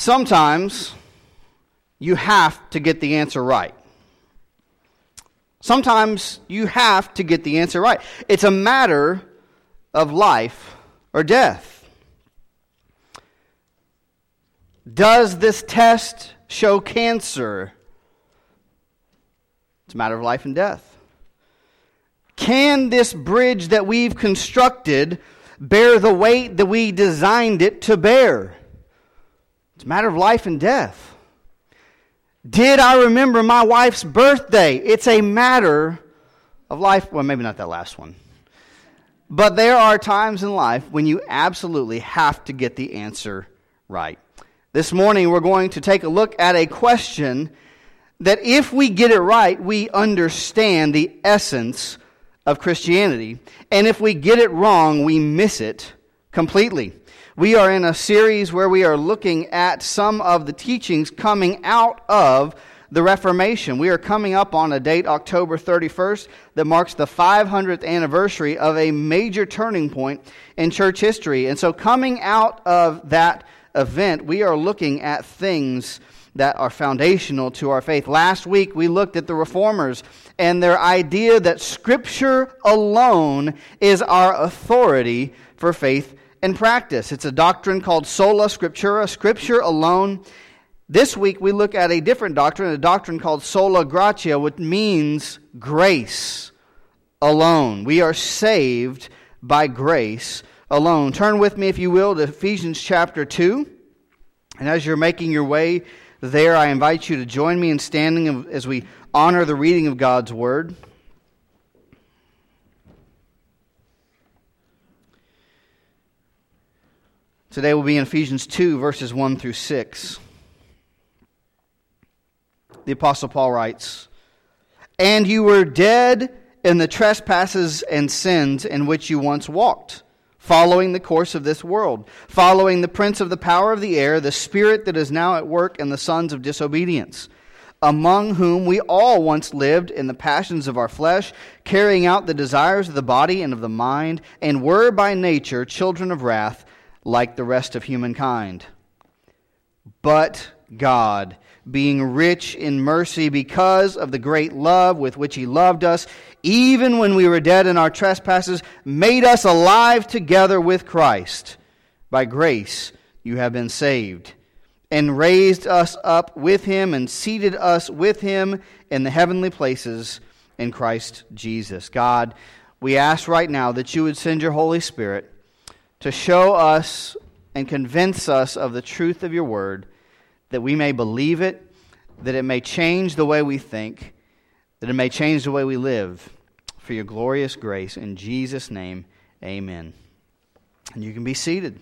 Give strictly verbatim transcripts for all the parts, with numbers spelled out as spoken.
Sometimes you have to get the answer right. Sometimes you have to get the answer right. It's a matter of life or death. Does this test show cancer? It's a matter of life and death. Can this bridge that we've constructed bear the weight that we designed it to bear? It's a matter of life and death. Did I remember my wife's birthday? It's a matter of life. Well, maybe not that last one. But there are times in life when you absolutely have to get the answer right. This morning we're going to take a look at a question that if we get it right, we understand the essence of Christianity. And if we get it wrong, we miss it completely. We are in a series where we are looking at some of the teachings coming out of the Reformation. We are coming up on a date, October thirty-first, that marks the five hundredth anniversary of a major turning point in church history. And so coming out of that event, we are looking at things that are foundational to our faith. Last week, we looked at the Reformers and their idea that Scripture alone is our authority for faith and practice. It's a doctrine called sola scriptura, Scripture alone. This week, we look at a different doctrine, a doctrine called sola gratia, which means grace alone. We are saved by grace alone. Turn with me, if you will, to Ephesians chapter two. And as you're making your way there, I invite you to join me in standing as we honor the reading of God's Word. Today we'll be in Ephesians two, verses one through six. The Apostle Paul writes, "And you were dead in the trespasses and sins in which you once walked, following the course of this world, following the prince of the power of the air, the spirit that is now at work in the sons of disobedience, among whom we all once lived in the passions of our flesh, carrying out the desires of the body and of the mind, and were by nature children of wrath, like the rest of humankind. But God, being rich in mercy because of the great love with which He loved us, even when we were dead in our trespasses, made us alive together with Christ. By grace you have been saved, and raised us up with Him, and seated us with Him in the heavenly places in Christ Jesus." God, we ask right now that you would send your Holy Spirit to show us and convince us of the truth of your word, that we may believe it, that it may change the way we think, that it may change the way we live. For your glorious grace, in Jesus' name, amen. And you can be seated.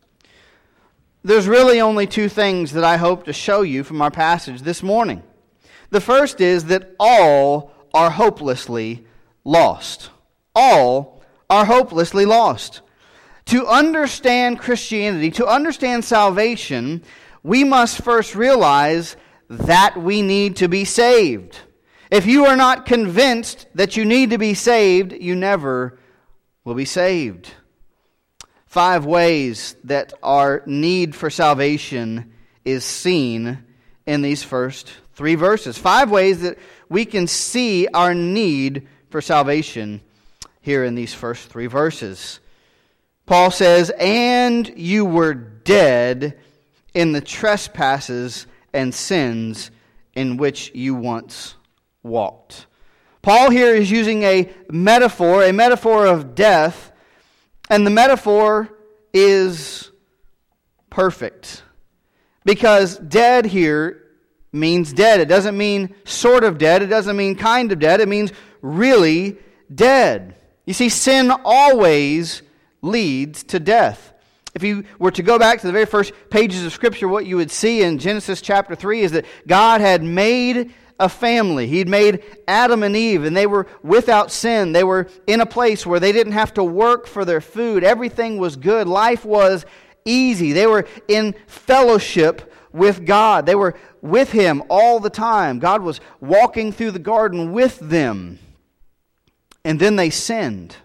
There's really only two things that I hope to show you from our passage this morning. The first is that all are hopelessly lost. All are hopelessly lost. To understand Christianity, to understand salvation, we must first realize that we need to be saved. If you are not convinced that you need to be saved, you never will be saved. Five ways that our need for salvation is seen in these first three verses. Five ways that we can see our need for salvation here in these first three verses. Paul says, "And you were dead in the trespasses and sins in which you once walked." Paul here is using a metaphor, a metaphor of death, and the metaphor is perfect. Because dead here means dead. It doesn't mean sort of dead. It doesn't mean kind of dead. It means really dead. You see, sin always leads to death. If you were to go back to the very first pages of Scripture, what you would see in Genesis chapter three is that God had made a family. He'd made Adam and Eve, and they were without sin. They were in a place where they didn't have to work for their food. Everything was good. Life was easy. They were in fellowship with God. They were with Him all the time. God was walking through the garden with them. And then they sinned.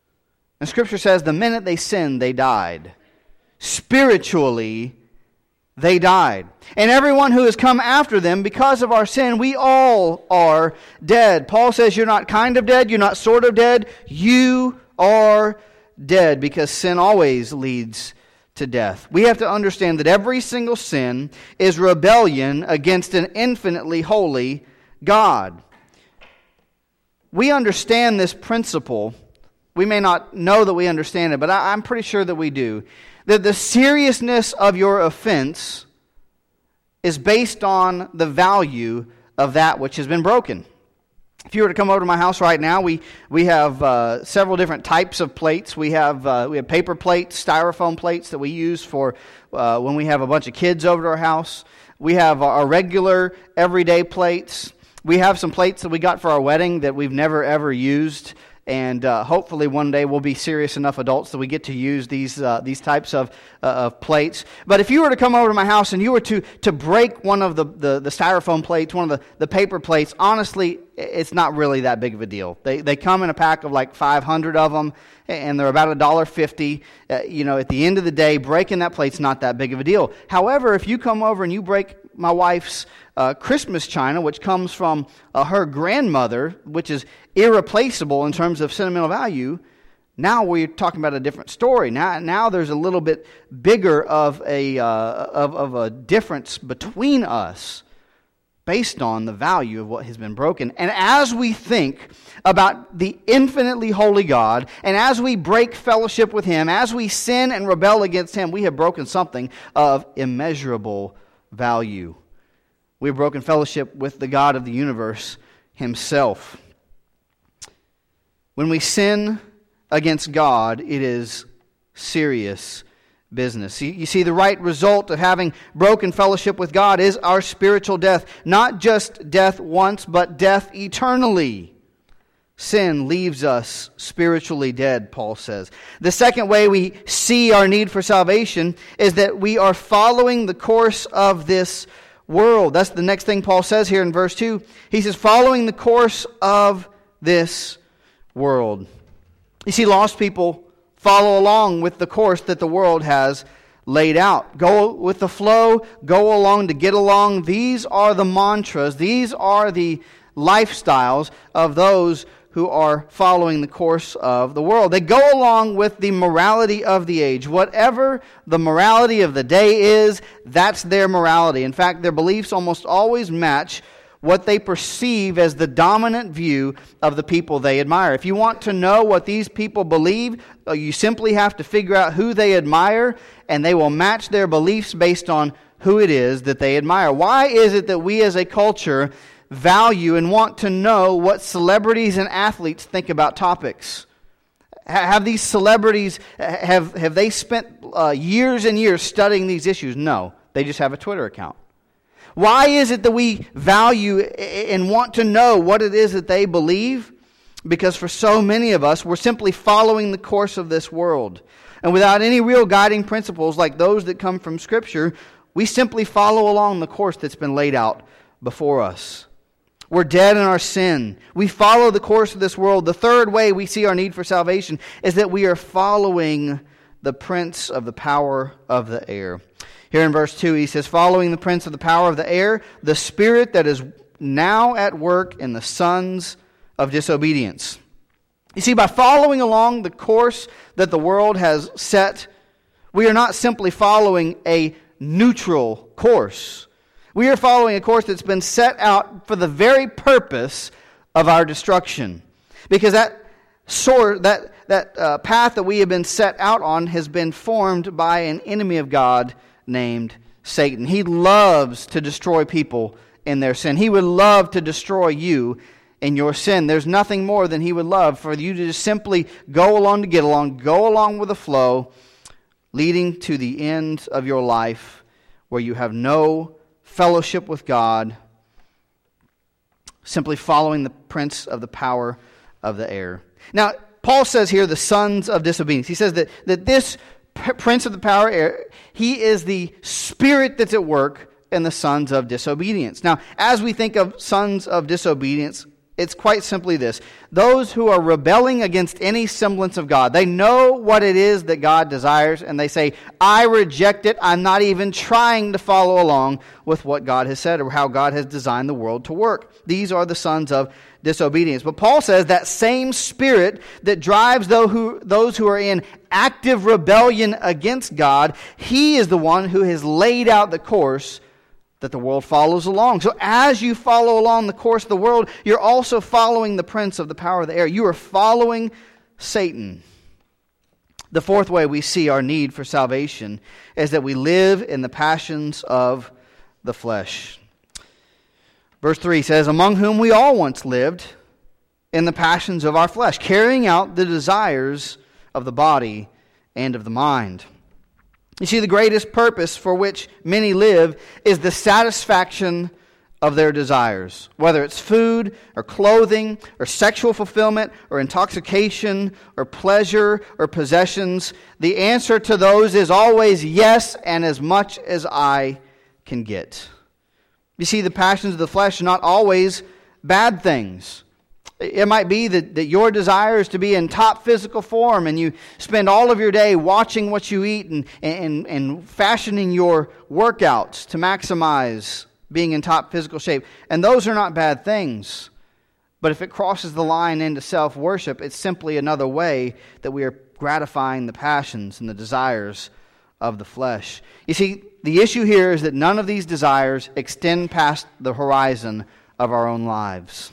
And Scripture says the minute they sinned, they died. Spiritually, they died. And everyone who has come after them, because of our sin, we all are dead. Paul says you're not kind of dead, you're not sort of dead, you are dead, because sin always leads to death. We have to understand that every single sin is rebellion against an infinitely holy God. We understand this principle. We may not know that we understand it, but I, I'm pretty sure that we do. That the seriousness of your offense is based on the value of that which has been broken. If you were to come over to my house right now, we we have uh, several different types of plates. We have uh, we have paper plates, styrofoam plates that we use for uh, when we have a bunch of kids over to our house. We have our regular everyday plates. We have some plates that we got for our wedding that we've never ever used. And uh, hopefully one day we'll be serious enough adults that we get to use these uh, these types of uh, of plates. But if you were to come over to my house and you were to to break one of the, the, the styrofoam plates, one of the, the paper plates, honestly, it's not really that big of a deal. They they come in a pack of like five hundred of them, and they're about one dollar fifty. Uh, you know, at the end of the day, breaking that plate's not that big of a deal. However, if you come over and you break my wife's uh, Christmas china, which comes from uh, her grandmother, which is irreplaceable in terms of sentimental value, now we're talking about a different story. Now, now there's a little bit bigger of a uh, of, of a difference between us based on the value of what has been broken. And as we think about the infinitely holy God, and as we break fellowship with Him, as we sin and rebel against Him, we have broken something of immeasurable value. We've broken fellowship with the God of the universe Himself. When we sin against God, it is serious business. You see, the right result of having broken fellowship with God is our spiritual death. Not just death once, but death eternally. Sin leaves us spiritually dead, Paul says. The second way we see our need for salvation is that we are following the course of this world. That's the next thing Paul says here in verse two. He says, following the course of this world. You see, lost people follow along with the course that the world has laid out. Go with the flow, go along to get along. These are the mantras, these are the lifestyles of those who are following the course of the world. They go along with the morality of the age. Whatever the morality of the day is, that's their morality. In fact, their beliefs almost always match what they perceive as the dominant view of the people they admire. If you want to know what these people believe, you simply have to figure out who they admire, and they will match their beliefs based on who it is that they admire. Why is it that we as a culture value and want to know what celebrities and athletes think about topics? Have these celebrities, have, have they spent uh, years and years studying these issues? No, they just have a Twitter account. Why is it that we value and want to know what it is that they believe? Because for so many of us, we're simply following the course of this world. And without any real guiding principles like those that come from Scripture, we simply follow along the course that's been laid out before us. We're dead in our sin. We follow the course of this world. The third way we see our need for salvation is that we are following the prince of the power of the air. Here in verse two, he says, following the prince of the power of the air, the spirit that is now at work in the sons of disobedience. You see, by following along the course that the world has set, we are not simply following a neutral course. We are following a course that's been set out for the very purpose of our destruction. Because that sort, that, that uh, path that we have been set out on has been formed by an enemy of God named Satan. He loves to destroy people in their sin. He would love to destroy you in your sin. There's nothing more than he would love for you to just simply go along to get along, go along with the flow, leading to the end of your life where you have no fellowship with God, simply following the prince of the power of the air. Now, Paul says here the sons of disobedience. He says that, that this prince of the power of air, he is the spirit that's at work in the sons of disobedience. Now, as we think of sons of disobedience, It's quite simply this. Those who are rebelling against any semblance of God, they know what it is that God desires, and they say, I reject it. I'm not even trying to follow along with what God has said or how God has designed the world to work. These are the sons of disobedience. But Paul says that same spirit that drives those who, those who are in active rebellion against God, he is the one who has laid out the course that the world follows along. So as you follow along the course of the world, you're also following the prince of the power of the air. You are following Satan. The fourth way we see our need for salvation is that we live in the passions of the flesh. Verse three says, among whom we all once lived in the passions of our flesh, carrying out the desires of the body and of the mind. You see, the greatest purpose for which many live is the satisfaction of their desires. Whether it's food or clothing or sexual fulfillment or intoxication or pleasure or possessions, the answer to those is always yes, and as much as I can get. You see, the passions of the flesh are not always bad things. It might be that, that your desire is to be in top physical form, and you spend all of your day watching what you eat and, and, and fashioning your workouts to maximize being in top physical shape. And those are not bad things. But if it crosses the line into self-worship, it's simply another way that we are gratifying the passions and the desires of the flesh. You see, the issue here is that none of these desires extend past the horizon of our own lives.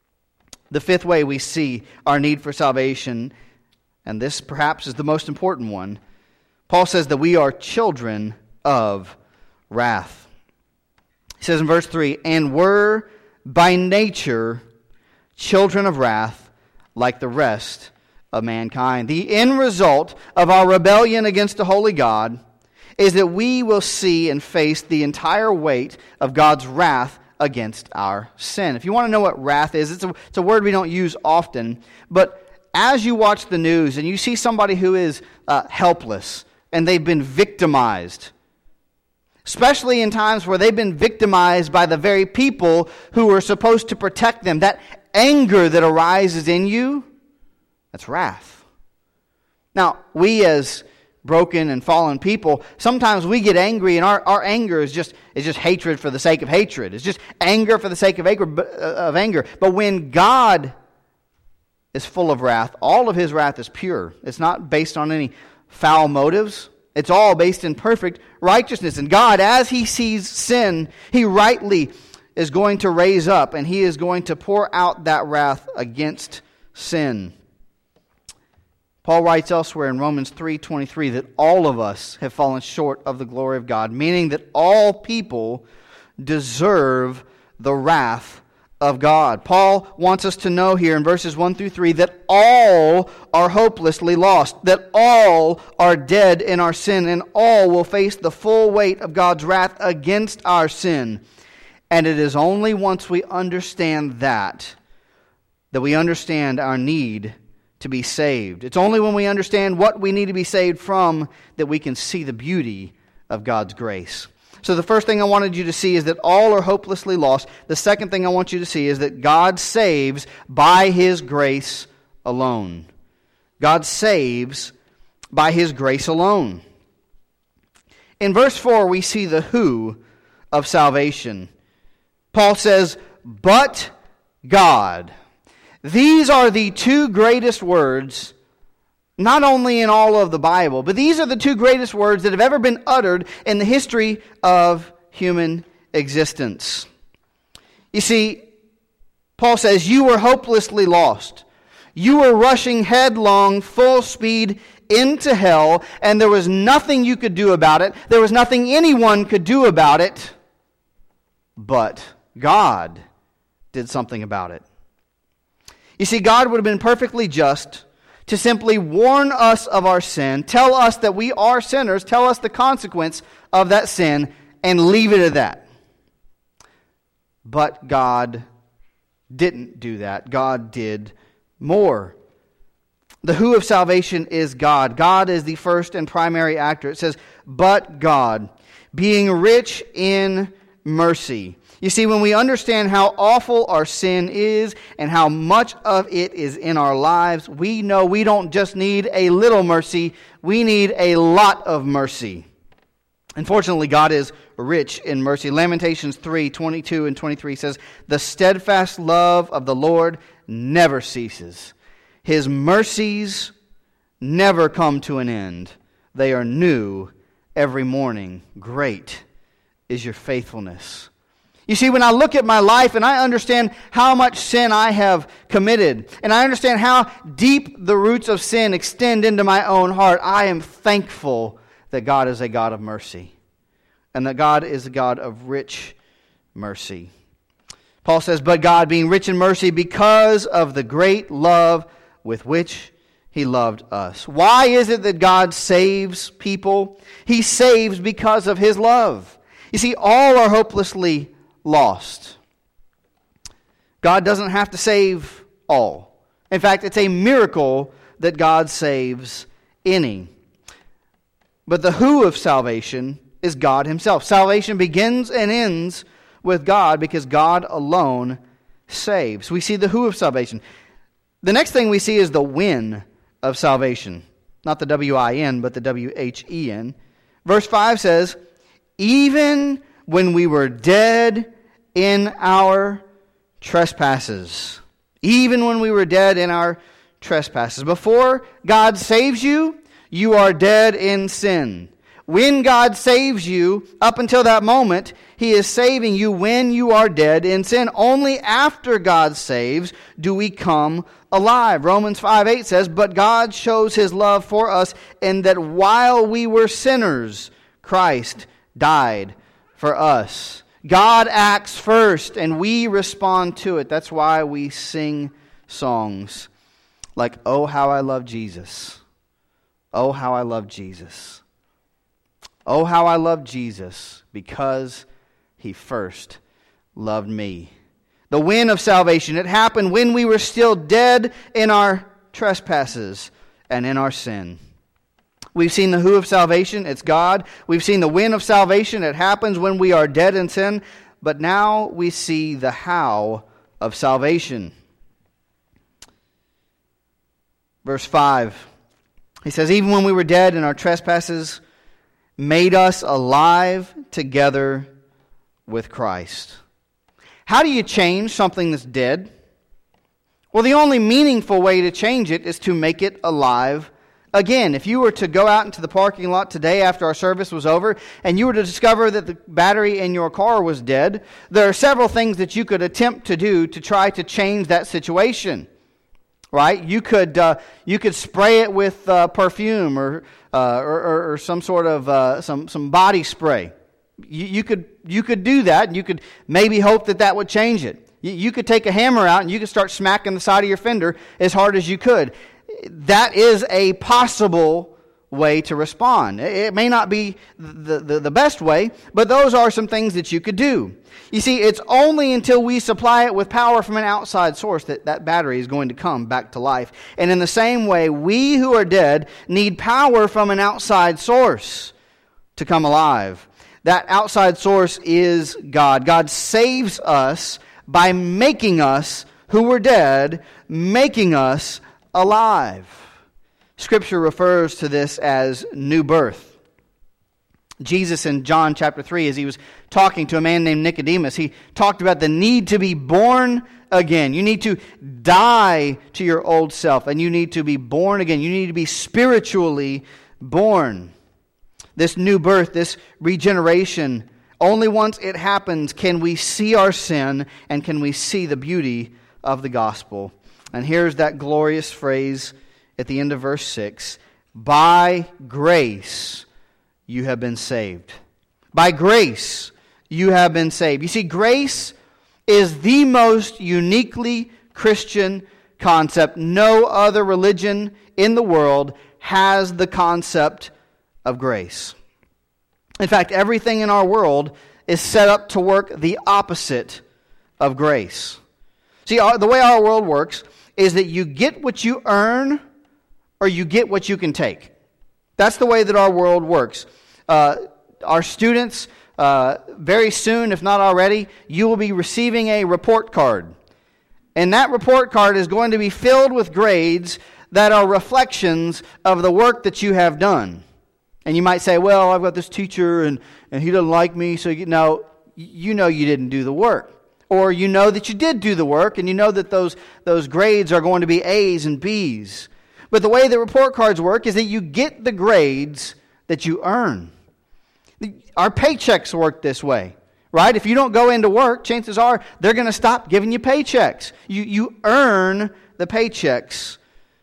The fifth way we see our need for salvation, and this perhaps is the most important one, Paul says that we are children of wrath. He says in verse three, and were by nature children of wrath like the rest of mankind. The end result of our rebellion against a holy God is that we will see and face the entire weight of God's wrath against our sin. If you want to know what wrath is, it's a, it's a word we don't use often, but as you watch the news and you see somebody who is uh, helpless and they've been victimized, especially in times where they've been victimized by the very people who are supposed to protect them, that anger that arises in you, that's wrath. Now, we as broken and fallen people, sometimes we get angry, and our, our anger is just is just hatred for the sake of hatred. It's just anger for the sake of anger, of anger. But when God is full of wrath, all of His wrath is pure. It's not based on any foul motives. It's all based in perfect righteousness. And God, as He sees sin, He rightly is going to raise up, and He is going to pour out that wrath against sin. Paul writes elsewhere in Romans three twenty-three that all of us have fallen short of the glory of God, meaning that all people deserve the wrath of God. Paul wants us to know here in verses one through three that all are hopelessly lost, that all are dead in our sin, and all will face the full weight of God's wrath against our sin. And it is only once we understand that, that we understand our need to be saved. It's only when we understand what we need to be saved from that we can see the beauty of God's grace. So the first thing I wanted you to see is that all are hopelessly lost. The second thing I want you to see is that God saves by His grace alone. God saves by His grace alone. In verse four, we see the who of salvation. Paul says, but God. These are the two greatest words, not only in all of the Bible, but these are the two greatest words that have ever been uttered in the history of human existence. You see, Paul says, you were hopelessly lost. You were rushing headlong, full speed into hell, and there was nothing you could do about it. There was nothing anyone could do about it, but God did something about it. You see, God would have been perfectly just to simply warn us of our sin, tell us that we are sinners, tell us the consequence of that sin, and leave it at that. But God didn't do that. God did more. The who of salvation is God. God is the first and primary actor. It says, but God, being rich in mercy. You see, when we understand how awful our sin is and how much of it is in our lives, we know we don't just need a little mercy, we need a lot of mercy. Unfortunately, God is rich in mercy. Lamentations three, twenty-two and twenty-three says, "The steadfast love of the Lord never ceases. His mercies never come to an end. They are new every morning. Great is your faithfulness." You see, when I look at my life and I understand how much sin I have committed, and I understand how deep the roots of sin extend into my own heart, I am thankful that God is a God of mercy, and that God is a God of rich mercy. Paul says, "But God, being rich in mercy, because of the great love with which He loved us." Why is it that God saves people? He saves because of His love. You see, all are hopelessly lost. God doesn't have to save all. In fact, it's a miracle that God saves any. But the who of salvation is God Himself. Salvation begins and ends with God because God alone saves. We see the who of salvation. The next thing we see is the when of salvation. Not the W I N, but the W H E N. Verse five says, "Even when we were dead in our trespasses." Even when we were dead in our trespasses. Before God saves you, you are dead in sin. When God saves you, up until that moment, He is saving you when you are dead in sin. Only after God saves do we come alive. Romans five eight says, "But God shows His love for us in that while we were sinners, Christ died for us." God acts first, and we respond to it. That's why we sing songs like, "Oh, how I love Jesus. Oh, how I love Jesus. Oh, how I love Jesus because He first loved me." The when of salvation, it happened when we were still dead in our trespasses and in our sin. We've seen the who of salvation, it's God. We've seen the when of salvation, it happens when we are dead in sin. But now we see the how of salvation. Verse five, he says, "Even when we were dead in our trespasses, made us alive together with Christ." How do you change something that's dead? Well, the only meaningful way to change it is to make it alive again. If you were to go out into the parking lot today after our service was over and you were to discover that the battery in your car was dead, there are several things that you could attempt to do to try to change that situation. Right? You could uh, you could spray it with uh, perfume or, uh, or, or or some sort of uh, some some body spray. You, you could you could do that, and you could maybe hope that that would change it. You, you could take a hammer out and you could start smacking the side of your fender as hard as you could. That is a possible way to respond. It may not be the, the, the best way, but those are some things that you could do. You see, it's only until we supply it with power from an outside source that that battery is going to come back to life. And in the same way, we who are dead need power from an outside source to come alive. That outside source is God. God saves us by making us who were dead, making us alive. Scripture refers to this as new birth. Jesus in John chapter three, as he was talking to a man named Nicodemus, he talked about the need to be born again. You need to die to your old self, and you need to be born again. You need to be spiritually born. This new birth, this regeneration, only once it happens can we see our sin and can we see the beauty of the gospel. And here's that glorious phrase at the end of verse six. By grace you have been saved. By grace you have been saved. You see, grace is the most uniquely Christian concept. No other religion in the world has the concept of grace. In fact, everything in our world is set up to work the opposite of grace. See, our, the way our world works is that you get what you earn or you get what you can take. That's the way that our world works. Uh, our students uh, very soon, if not already, you will be receiving a report card. And that report card is going to be filled with grades that are reflections of the work that you have done. And you might say, well, I've got this teacher and, and he doesn't like me. So you know, you know you didn't do the work. Or you know that you did do the work and you know that those, those grades are going to be A's and B's. But the way the report cards work is that you get the grades that you earn. Our paychecks work this way, right? If you don't go into work, chances are they're going to stop giving you paychecks. You, you earn the paychecks.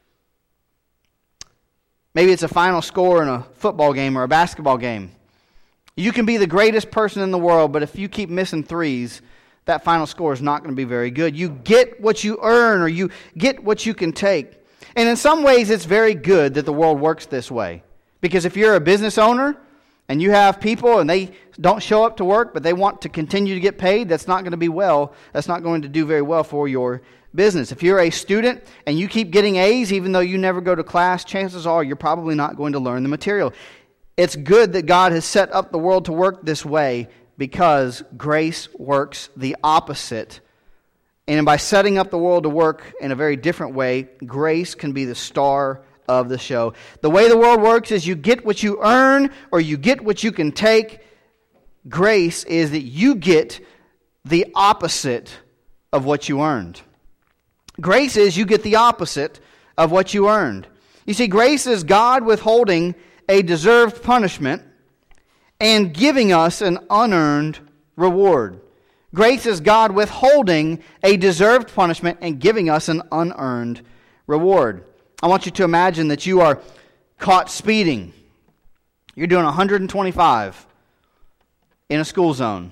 Maybe it's a final score in a football game or a basketball game. You can be the greatest person in the world, but if you keep missing threes, that final score is not going to be very good. You get what you earn, or you get what you can take. And in some ways, it's very good that the world works this way. Because if you're a business owner and you have people and they don't show up to work, but they want to continue to get paid, that's not going to be well. That's not going to do very well for your business. If you're a student and you keep getting A's even though you never go to class, chances are you're probably not going to learn the material. It's good that God has set up the world to work this way because grace works the opposite. And by setting up the world to work in a very different way, grace can be the star of the show. The way the world works is you get what you earn or you get what you can take. Grace is that you get the opposite of what you earned. Grace is you get the opposite of what you earned. You see, grace is God withholding a deserved punishment and giving us an unearned reward. Grace is God withholding a deserved punishment and giving us an unearned reward. I want you to imagine that you are caught speeding. You're doing one hundred twenty-five in a school zone.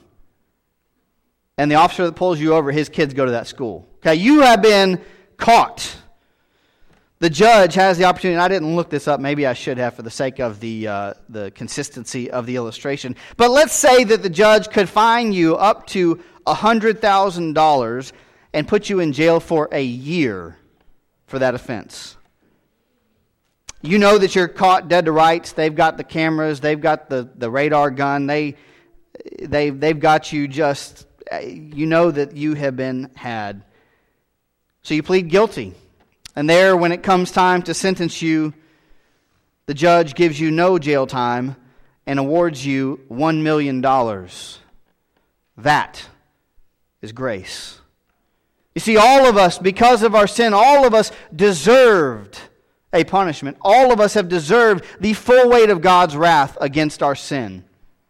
And the officer that pulls you over, his kids go to that school. Okay, you have been caught. The judge has the opportunity, and I didn't look this up, maybe I should have for the sake of the uh, the consistency of the illustration. But let's say that the judge could fine you up to one hundred thousand dollars and put you in jail for a year for that offense. You know that you're caught dead to rights. They've got the cameras. They've got the, the radar gun. They, they, they've got you just, you know that you have been had. So you plead guilty. And there, when it comes time to sentence you, the judge gives you no jail time and awards you one million dollars. That is grace. You see, all of us, because of our sin, all of us deserved a punishment. All of us have deserved the full weight of God's wrath against our sin.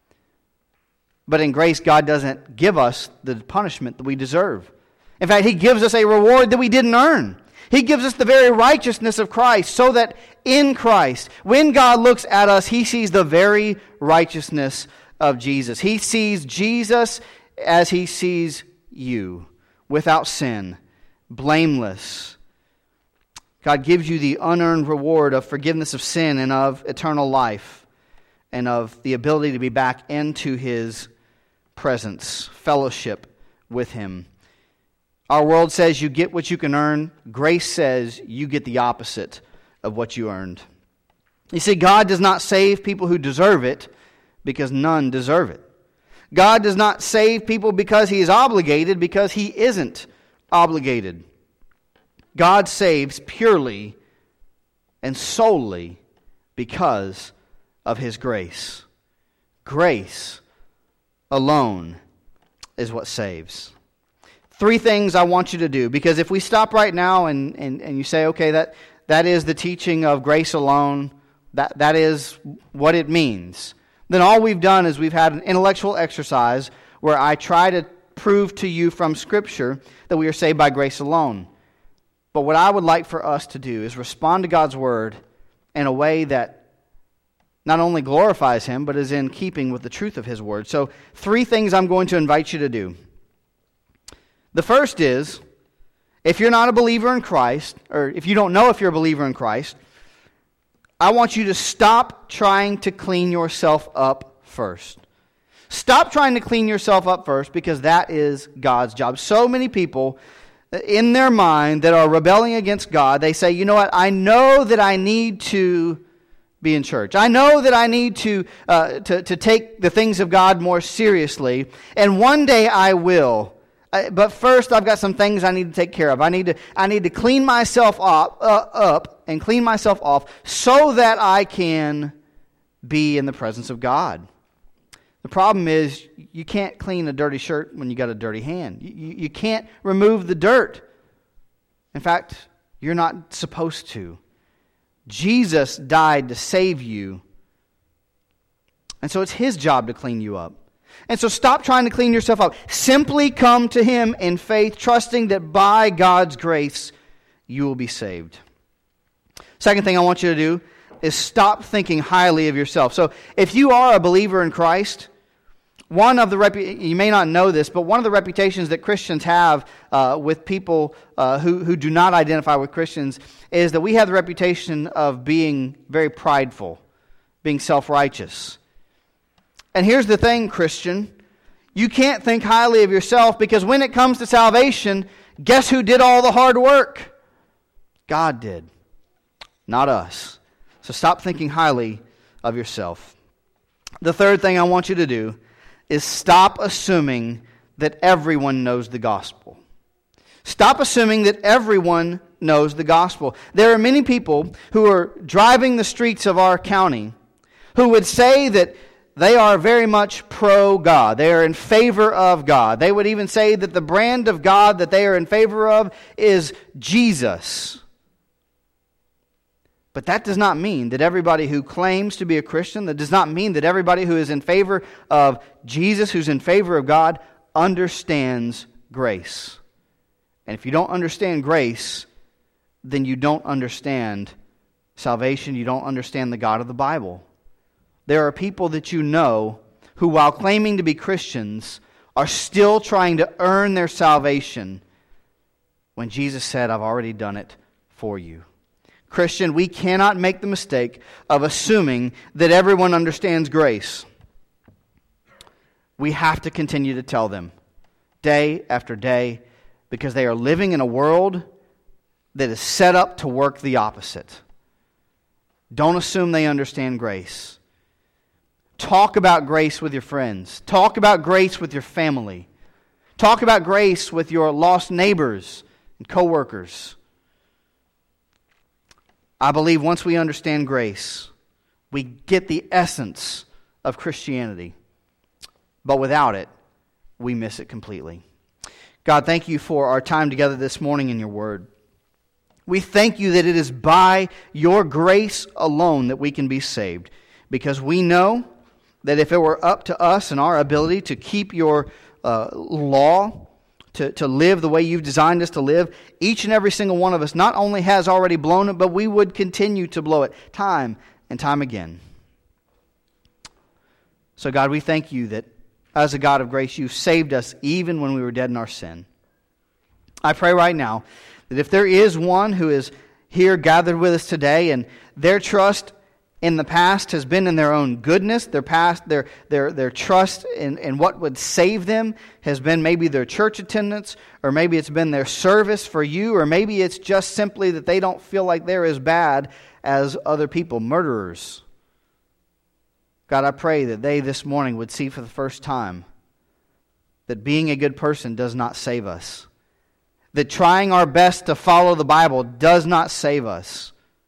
But in grace, God doesn't give us the punishment that we deserve. In fact, He gives us a reward that we didn't earn. He gives us the very righteousness of Christ, so that in Christ, when God looks at us, He sees the very righteousness of Jesus. He sees Jesus as He sees you, without sin, blameless. God gives you the unearned reward of forgiveness of sin and of eternal life and of the ability to be back into His presence, fellowship with Him. Our world says you get what you can earn. Grace says you get the opposite of what you earned. You see, God does not save people who deserve it because none deserve it. God does not save people because He is obligated, because He isn't obligated. God saves purely and solely because of His grace. Grace alone is what saves. Three things I want you to do, because if we stop right now and, and, and you say, okay, that, that is the teaching of grace alone, that, that is what it means, then all we've done is we've had an intellectual exercise where I try to prove to you from Scripture that we are saved by grace alone. But what I would like for us to do is respond to God's Word in a way that not only glorifies Him, but is in keeping with the truth of His Word. So three things I'm going to invite you to do. The first is, if you're not a believer in Christ, or if you don't know if you're a believer in Christ, I want you to stop trying to clean yourself up first. Stop trying to clean yourself up first, because that is God's job. So many people in their mind that are rebelling against God, they say, you know what, I know that I need to be in church. I know that I need to, uh, to, to take the things of God more seriously, and one day I will. Uh, but first, I've got some things I need to take care of. I need to, I need to clean myself up, uh, up and clean myself off so that I can be in the presence of God. The problem is you can't clean a dirty shirt when you got a dirty hand. You, you, you can't remove the dirt. In fact, you're not supposed to. Jesus died to save you. And so it's His job to clean you up. And so stop trying to clean yourself up. Simply come to Him in faith, trusting that by God's grace you will be saved. Second thing I want you to do is stop thinking highly of yourself. So if you are a believer in Christ, one of the repu- you may not know this, but one of the reputations that Christians have uh, with people uh, who, who do not identify with Christians is that we have the reputation of being very prideful, being self-righteous. And here's the thing, Christian. You can't think highly of yourself because when it comes to salvation, guess who did all the hard work? God did, not us. So stop thinking highly of yourself. The third thing I want you to do is stop assuming that everyone knows the gospel. Stop assuming that everyone knows the gospel. There are many people who are driving the streets of our county who would say that they are very much pro-God. They are in favor of God. They would even say that the brand of God that they are in favor of is Jesus. But that does not mean that everybody who claims to be a Christian, that does not mean that everybody who is in favor of Jesus, who's in favor of God, understands grace. And if you don't understand grace, then you don't understand salvation. You don't understand the God of the Bible. There are people that you know who, while claiming to be Christians, are still trying to earn their salvation when Jesus said, I've already done it for you. Christian, we cannot make the mistake of assuming that everyone understands grace. We have to continue to tell them day after day because they are living in a world that is set up to work the opposite. Don't assume they understand grace. Talk about grace with your friends. Talk about grace with your family. Talk about grace with your lost neighbors and coworkers. I believe once we understand grace, we get the essence of Christianity. But without it, we miss it completely. God, thank you for our time together this morning in your word. We thank you that it is by your grace alone that we can be saved. Because we know that if it were up to us and our ability to keep your uh, law, To, to live the way you've designed us to live, each and every single one of us not only has already blown it, but we would continue to blow it time and time again. So God, we thank you that as a God of grace, you saved us even when we were dead in our sin. I pray right now that if there is one who is here gathered with us today and their trust in the past has been in their own goodness, their past, their their their trust in, in what would save them has been maybe their church attendance, or maybe it's been their service for you, or maybe it's just simply that they don't feel like they're as bad as other people, murderers. God, I pray that they this morning would see for the first time that being a good person does not save us. That trying our best to follow the Bible does not save us.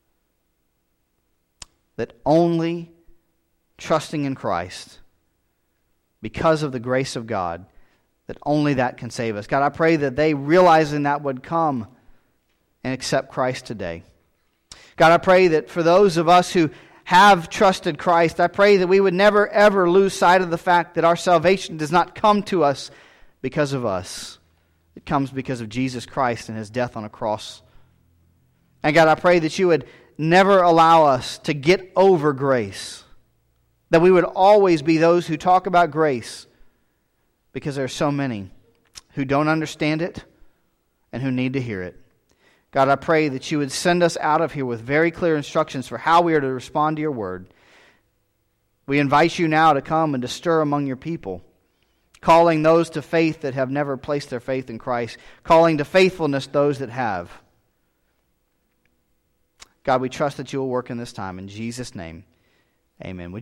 That only trusting in Christ, because of the grace of God, that only that can save us. God, I pray that they, realizing that, would come and accept Christ today. God, I pray that for those of us who have trusted Christ, I pray that we would never, ever lose sight of the fact that our salvation does not come to us because of us. It comes because of Jesus Christ and His death on a cross. And God, I pray that you would never allow us to get over grace. That we would always be those who talk about grace, because there are so many who don't understand it and who need to hear it. God, I pray that you would send us out of here with very clear instructions for how we are to respond to your word. We invite you now to come and to stir among your people, calling those to faith that have never placed their faith in Christ, calling to faithfulness those that have. God, we trust that you will work in this time. In Jesus' name, amen. Would